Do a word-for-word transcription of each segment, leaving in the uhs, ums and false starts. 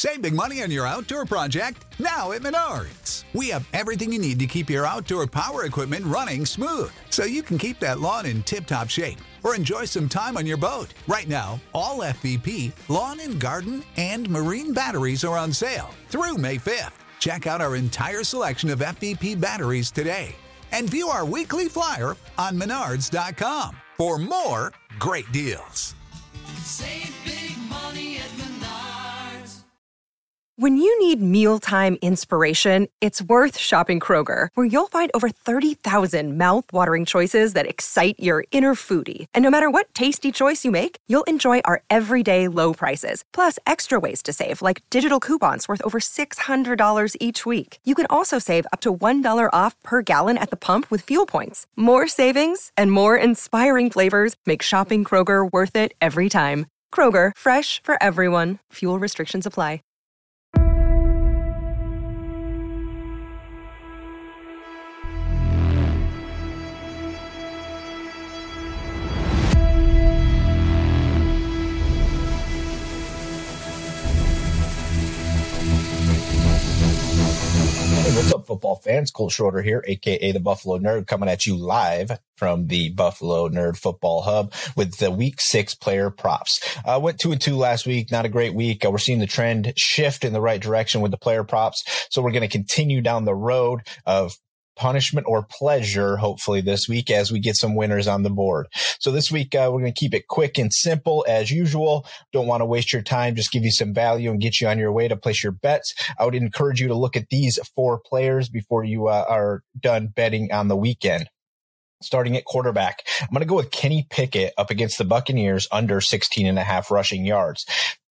Save big money on your outdoor project now at Menards. We have everything you need to keep your outdoor power equipment running smooth so you can keep that lawn in tip-top shape or enjoy some time on your boat. Right now, all F V P, lawn and garden, and marine batteries are on sale through May fifth. Check out our entire selection of F V P batteries today and view our weekly flyer on menards dot com for more great deals. Save big money at Menards. When you need mealtime inspiration, it's worth shopping Kroger, where you'll find over thirty thousand mouth-watering choices that excite your inner foodie. And no matter what tasty choice you make, you'll enjoy our everyday low prices, plus extra ways to save, like digital coupons worth over six hundred dollars each week. You can also save up to one dollar off per gallon at the pump with fuel points. More savings and more inspiring flavors make shopping Kroger worth it every time. Kroger, fresh for everyone. Fuel restrictions apply. What's up, football fans? Cole Schroeder here, a k a the Buffalo Nerd, coming at you live from the Buffalo Nerd Football Hub with the Week six player props. Uh, went two and two last week. Not a great week. Uh, we're seeing the trend shift in the right direction with the player props. So we're going to continue down the road of punishment or pleasure, hopefully this week, as we get some winners on the board. So this week, uh, we're going to keep it quick and simple as usual. Don't want to waste your time. Just give you some value and get you on your way to place your bets. I would encourage you to look at these four players before you uh, are done betting on the weekend. Starting at quarterback, I'm going to go with Kenny Pickett up against the Buccaneers under sixteen and a half rushing yards.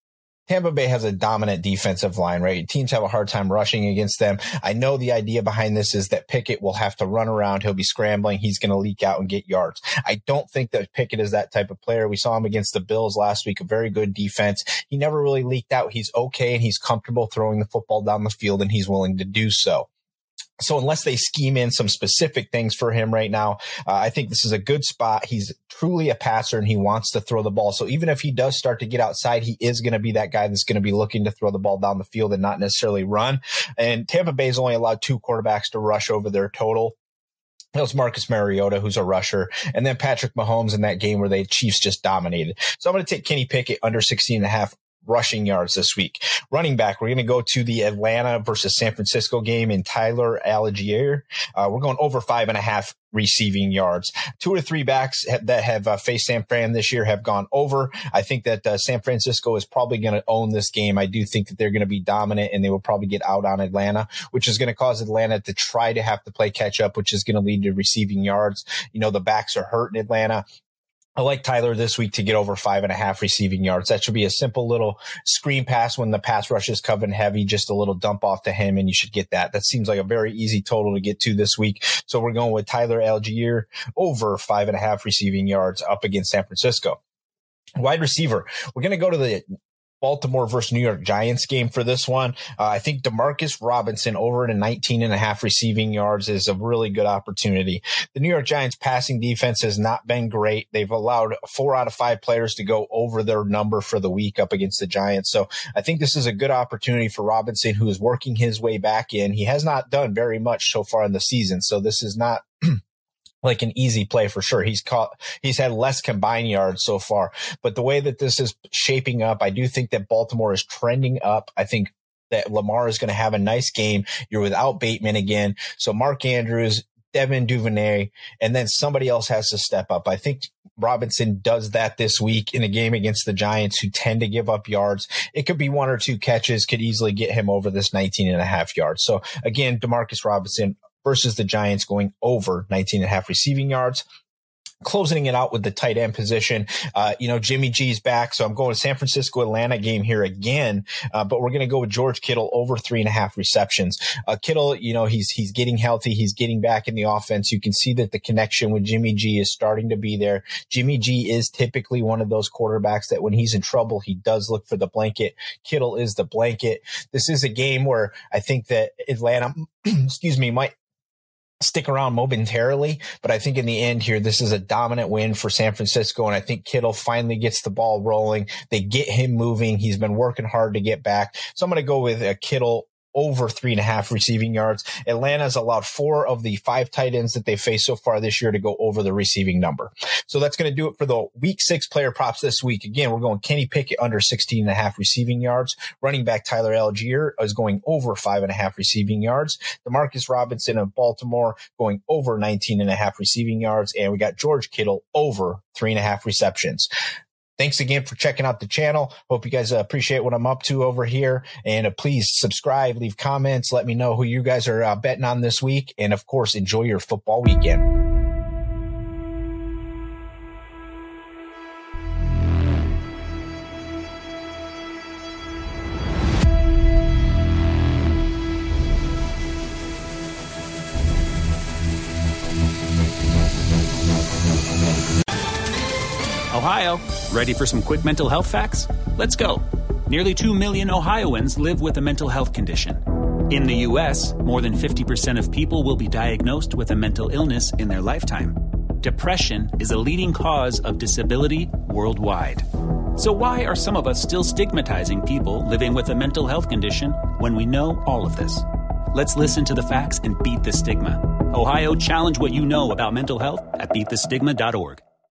Tampa Bay has a dominant defensive line, right? Teams have a hard time rushing against them. I know the idea behind this is that Pickett will have to run around. He'll be scrambling. He's going to leak out and get yards. I don't think that Pickett is that type of player. We saw him against the Bills last week, a very good defense. He never really leaked out. He's okay, and he's comfortable throwing the football down the field, and he's willing to do so. So unless they scheme in some specific things for him right now, uh, I think this is a good spot. He's truly a passer and he wants to throw the ball. So even if he does start to get outside, he is going to be that guy that's going to be looking to throw the ball down the field and not necessarily run. And Tampa Bay's only allowed two quarterbacks to rush over their total. That was Marcus Mariota, who's a rusher, and then Patrick Mahomes in that game where the Chiefs just dominated. So I'm going to take Kenny Pickett under sixteen and a half rushing yards this week. Running back, we're going to go to the Atlanta versus San Francisco game in Tyler Algier. Uh, we're going over five and a half receiving yards. Two or three backs ha- that have uh, faced San Fran this year have gone over. I think that uh, San Francisco is probably going to own this game. I do think that they're going to be dominant and they will probably get out on Atlanta, which is going to cause Atlanta to try to have to play catch up, which is going to lead to receiving yards. You know, the backs are hurt in Atlanta. I like Tyler this week to get over five and a half receiving yards. That should be a simple little screen pass when the pass rush is coming heavy, just a little dump off to him, and you should get that. That seems like a very easy total to get to this week. So we're going with Tyler Algier over five and a half receiving yards up against San Francisco. Wide receiver, we're going to go to the Baltimore versus New York Giants game for this one. Uh, I think Demarcus Robinson over to nineteen and a half receiving yards is a really good opportunity. The New York Giants passing defense has not been great. They've allowed four out of five players to go over their number for the week up against the Giants. So I think this is a good opportunity for Robinson, who is working his way back in. He has not done very much so far in the season. So this is not like an easy play for sure. He's caught, he's had less combined yards so far, but the way that this is shaping up, I do think that Baltimore is trending up. I think that Lamar is going to have a nice game. You're without Bateman again. So Mark Andrews, Devin Duvernay, and then somebody else has to step up. I think Robinson does that this week in a game against the Giants, who tend to give up yards. It could be one or two catches, could easily get him over this nineteen and a half yards. So again, Demarcus Robinson versus the Giants going over nineteen and a half receiving yards. Closing it out with the tight end position, uh, you know, Jimmy G's back. So I'm going to San Francisco Atlanta game here again, uh, but we're going to go with George Kittle over three and a half receptions. Uh, Kittle, you know, he's, he's getting healthy. He's getting back in the offense. You can see that the connection with Jimmy G is starting to be there. Jimmy G is typically one of those quarterbacks that when he's in trouble, he does look for the blanket. Kittle is the blanket. This is a game where I think that Atlanta, excuse me, might stick around momentarily, but I think in the end here, this is a dominant win for San Francisco. And I think Kittle finally gets the ball rolling. They get him moving. He's been working hard to get back. So I'm going to go with a Kittle over three and a half receiving yards. Atlanta's allowed four of the five tight ends that they faced so far this year to go over the receiving number. So that's going to do it for the week six player props this week. Again, we're going Kenny Pickett under sixteen and a half receiving yards. Running back Tyler Algier is going over five and a half receiving yards. Demarcus Robinson of Baltimore going over nineteen and a half receiving yards. And we got George Kittle over three and a half receptions. Thanks again for checking out the channel. Hope you guys uh, appreciate what I'm up to over here. And uh, please subscribe, leave comments. Let me know who you guys are uh, betting on this week. And, of course, enjoy your football weekend. Ohio, ready for some quick mental health facts? Let's go. Nearly two million Ohioans live with a mental health condition. In the U S, more than fifty percent of people will be diagnosed with a mental illness in their lifetime. Depression is a leading cause of disability worldwide. So why are some of us still stigmatizing people living with a mental health condition when we know all of this? Let's listen to the facts and beat the stigma. Ohio, challenge what you know about mental health at beat the stigma dot org.